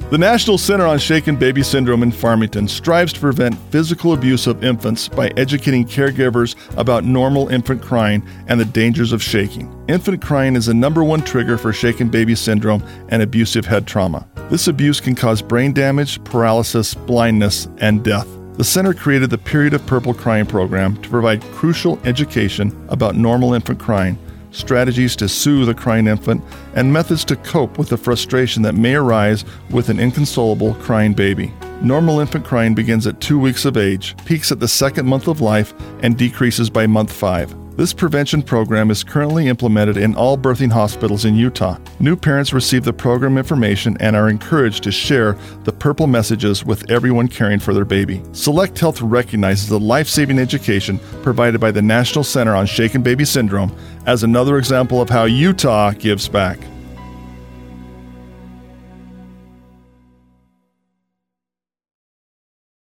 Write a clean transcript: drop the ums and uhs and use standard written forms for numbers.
The National Center on Shaken Baby Syndrome in Farmington strives to prevent physical abuse of infants by educating caregivers about normal infant crying and the dangers of shaking. Infant crying is the number one trigger for shaken baby syndrome and abusive head trauma. This abuse can cause brain damage, paralysis, blindness, and death. The center created the Period of Purple Crying program to provide crucial education about normal infant crying, strategies to soothe a crying infant, and methods to cope with the frustration that may arise with an inconsolable crying baby. Normal infant crying begins at 2 weeks of age, peaks at the second month of life, and decreases by month 5. This prevention program is currently implemented in all birthing hospitals in Utah. New parents receive the program information and are encouraged to share the purple messages with everyone caring for their baby. Select Health recognizes the life-saving education provided by the National Center on Shaken Baby Syndrome as another example of how Utah gives back.